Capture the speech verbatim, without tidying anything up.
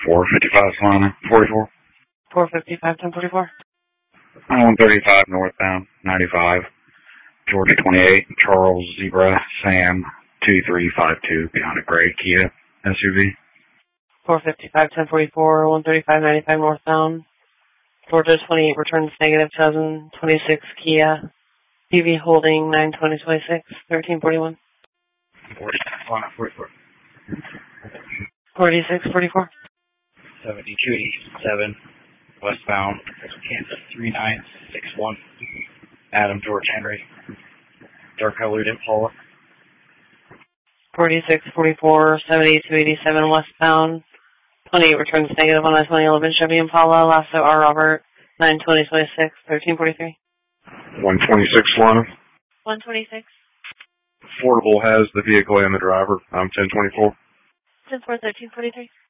four fifty-five Solana, forty-four. four fifty-five, ten forty-four. one thirty-five northbound, ninety-five. Georgia twenty-eight, Charles Zebra, Sam, two three five two, behind a gray Kia S U V. four fifty-five, ten forty-four, one thirty-five, ninety-five northbound. Georgia twenty-eight returns negative, two thousand twenty-six Kia. U V holding nine twenty twenty-six, thirteen forty-one. forty-four. forty-six forty-four. seventy-two eighty-seven, westbound, Kansas three nine six one. Adam George Henry, dark colored Impala. forty-six forty-four, seventy-two eighty-seven westbound. twenty-eight returns negative on I twenty eleven Chevy Impala. Lasso R. Robert, nine twenty twenty-six, thirteen forty-three. one twenty-six Solana. one twenty-six. Affordable has the vehicle and the driver. I'm ten twenty-four. ten four, thirteen forty-three.